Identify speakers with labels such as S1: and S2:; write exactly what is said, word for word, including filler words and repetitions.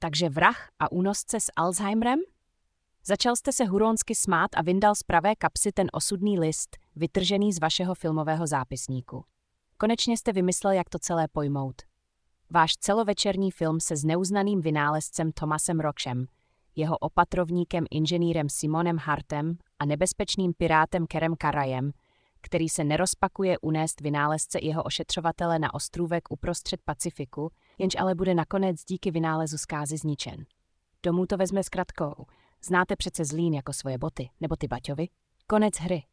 S1: Takže vrah a únosce s Alzheimerem? Začal jste se huronsky smát a vyndal z pravé kapsy ten osudný list, vytržený z vašeho filmového zápisníku. Konečně jste vymyslel, jak to celé pojmout. Váš celovečerní film se zneuznaným vynálezcem Thomasem Rockhem, jeho opatrovníkem inženýrem Simonem Hartem a nebezpečným pirátem Kerem Karajem, který se nerozpakuje unést vynálezce i jeho ošetřovatele na ostrůvek uprostřed Pacifiku, jenž ale bude nakonec díky vynálezu zkázy zničen. Domů to vezme s kratkou. Znáte přece Zlín jako svoje boty, nebo ty Baťovy? Konec hry.